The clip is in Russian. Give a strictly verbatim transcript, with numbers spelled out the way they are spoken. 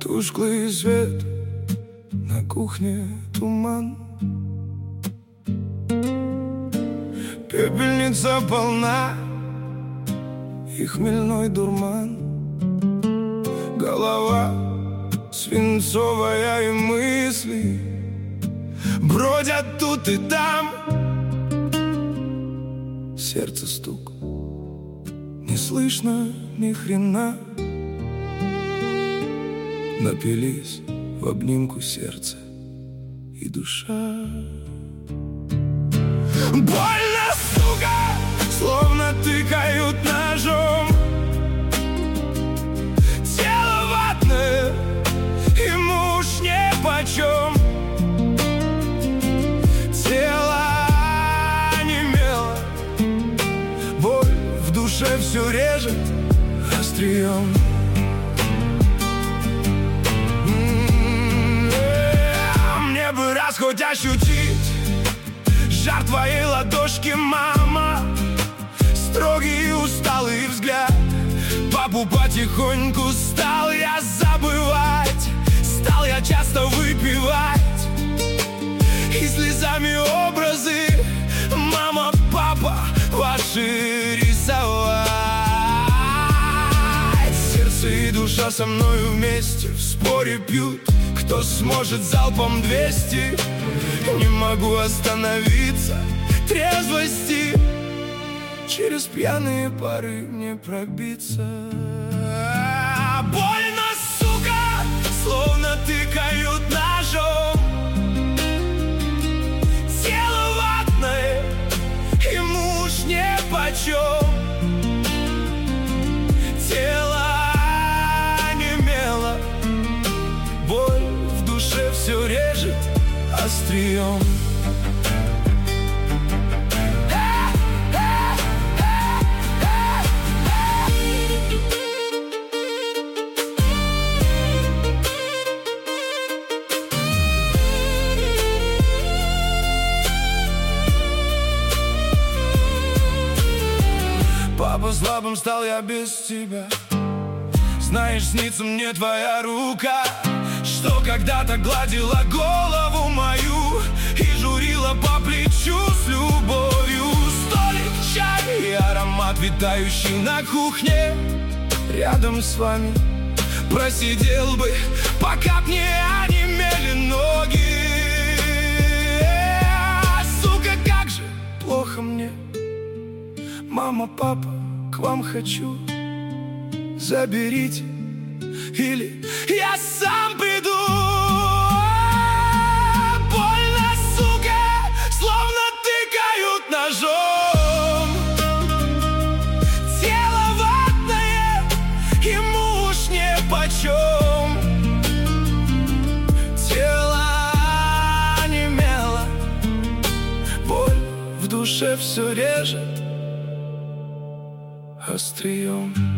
Тусклый свет, на кухне туман, пепельница полна и хмельной дурман. Голова свинцовая, и мысли бродят тут и там. Сердце стук, не слышно ни хрена. Напились в обнимку сердце и душа. Больно, сука, словно тыкают ножом. Тело ватное, ему уж нипочем. Тело онемело, боль в душе все режет острием. Мне бы раз хоть ощутить жар твоей ладошки, мама. Строгий и усталый взгляд. Папу потихоньку стал я забывать. Стал я часто выпивать и слезами образы, мама, папа, ваши рисовать. Сердце и душа со мною вместе в споре пьют, кто сможет залпом двести. Не могу остановиться, трезвости через пьяные пары не пробиться. Больно, сука, словно тыкают ножом. Тело ватное, ему уж нипочем. Тело онемело, боль в душе все режет острием. Папа, слабым стал я без тебя. Знаешь, снится мне твоя рука, что когда-то гладила голову мою и журила по плечу с любовью. Столик, чай и аромат, витающий на кухне. Рядом с вами просидел бы, пока б не онемели ноги. Сука, как же плохо мне. Мама, папа, к вам хочу. Заберите, или я сам приду. Больно, сука, словно тыкают ножом. Тело ватное, ему уж нипочем. Тело онемело, боль в душе все режет острием.